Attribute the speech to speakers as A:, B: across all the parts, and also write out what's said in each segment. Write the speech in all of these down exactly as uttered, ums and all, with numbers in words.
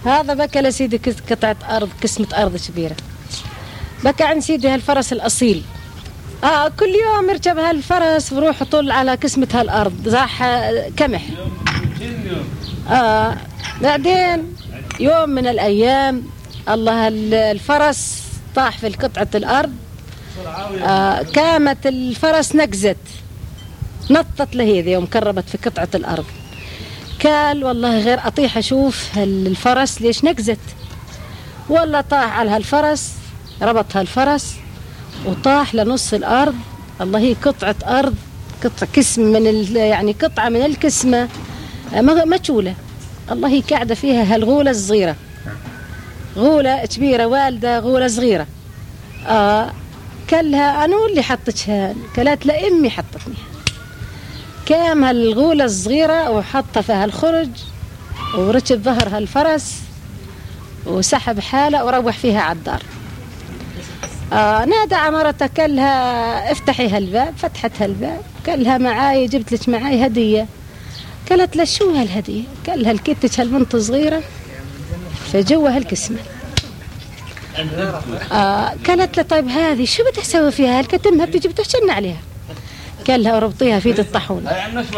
A: هذا بكى لسيدي قطعة أرض، كسمة أرض كبيرة. بكى عن سيدي هالفرس الأصيل. آه كل يوم يركب هالفرس ويروح يطل على كسمة هالأرض زاح كمح. آه بعدين يوم من الأيام الله الفرس طاح في قطعة الأرض. آه كامت الفرس نقزت، نطت لهذه يوم كربت في قطعة الأرض. قال والله غير أطيح أشوف الفرس ليش نقزت. والله طاح على هالفرس، ربط هالفرس وطاح لنص الأرض. الله هي قطعة أرض، قطعة كسم من يعني قطعة من الكسمة مجولة. الله هي قاعدة فيها هالغولة الصغيرة، غولة كبيرة والدة غولة صغيرة. آه كلها أنا اللي حطتها، كلت لا أمي حطتني. كام هالغولة الصغيرة وحطها في هالخرج وركب ظهر هالفرس وسحب حاله وروح فيها على الدار. آه نادى عمرته كلها افتحي هالباب. فتحت هالباب كلها معاي جبت لك معاي هدية. قالت له شو هالهدية؟ قالها لقيتك هالبنت صغيرة فجوا هالكسمة. آه قالت له طيب هذه شو بدي اسوي فيها؟ هالكتمها بتجي بتحشن عليها. قال لها ربطيها في يد الطاحونة.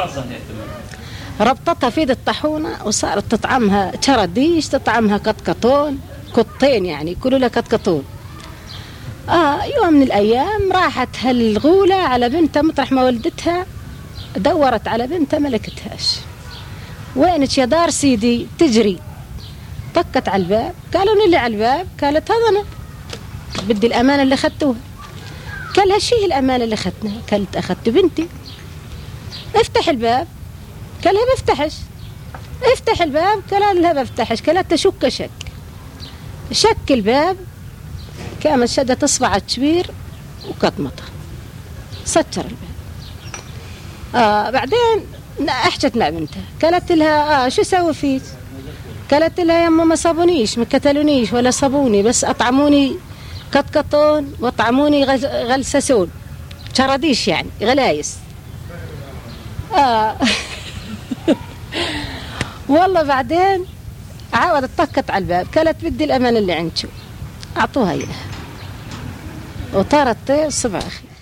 A: ربطتها في يد الطاحونة وصارت تطعمها شرديش، تطعمها قطقطون، قطين يعني كلوا لها قطقطون. آه يوم من الأيام راحت هالغولة على بنتها مطرح ما ولدتها، دورت على بنتها ما لقتهاش. وينك يا دار سيدي؟ تجري طقت على الباب. قالوا لي اللي على الباب. قالت هذا أنا بدي الأمانة اللي أخذتوها. قالها شي الأمانة اللي أخذتناها؟ قالت أخذت بنتي. افتح الباب. قالها بفتحش. افتح الباب. قال لها بفتحش. قالت شك شك شك الباب. كانت شدت اصبع كبير وقطمته سكر الباب. آه بعدين احكت مع بنتها. قالت لها اه شو سوي فيك؟ قالت لها يما ما صابونيش ما كتلونيش ولا صابوني، بس اطعموني قطقطون واطعموني غلسسون شرديش يعني غلايس. آه والله بعدين عاودت طقت على الباب. قالت بدي الأمان اللي عندكم. أعطوها إياها وطارت طير صبع أخي.